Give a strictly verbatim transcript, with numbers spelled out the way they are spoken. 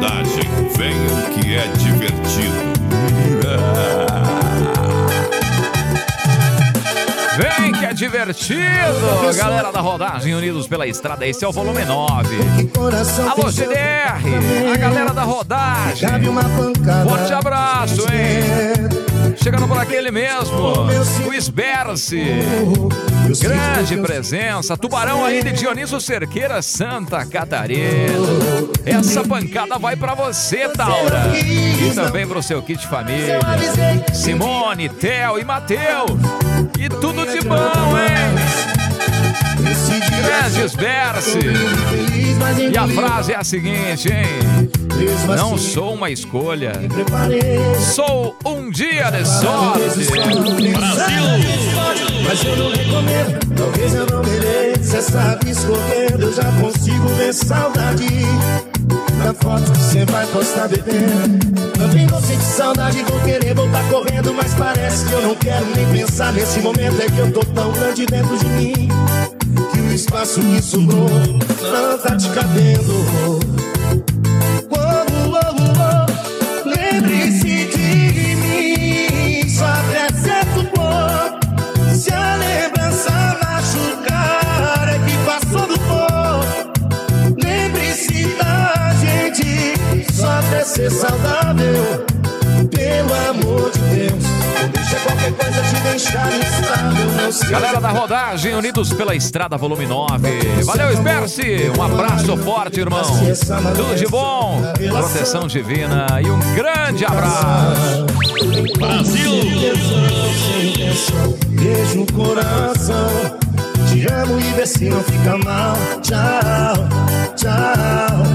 rodagem. Venham que é divertido. Vem que é divertido! Galera da rodagem, unidos pela estrada, esse é o volume nove. Alô, G D R, a galera da rodagem. Forte abraço, hein? Chegando por aqui ele mesmo, o Sberce. Grande presença, Tubarão aí de Dionísio Cerqueira, Santa Catarina. Essa pancada vai pra você, Taura. E também pro seu kit família. Simone, Theo e Mateu. E tudo de bom, hein? Grande Sberce. E a frase é a seguinte, hein? Não sou uma escolha, sou um dia de sorte. Brasil! Mas eu não recomendo, talvez eu não mereça. Essa vida escorrendo, eu já consigo ver saudade na foto que você vai postar bebendo. Também vou sentir saudade, vou querer voltar correndo, mas parece que eu não quero nem pensar. Nesse momento é que eu tô tão grande dentro de mim que o espaço que sobrou não tá te cabendo. Lembre-se de mim, só acrescenta um pouco. Se a lembrança machucar, é que passou do ponto. Lembre-se da gente, só até ser saudável. Pelo amor de Deus, não deixa qualquer coisa te deixar instável. Não sei. Galera da rodagem, unidos pela estrada, volume nove. Valeu, Sberce. Um abraço forte, irmão. Tudo de bom, proteção divina e um grande abraço. Brasil! Beijo no coração. Te amo e vê se não fica mal. Tchau, tchau.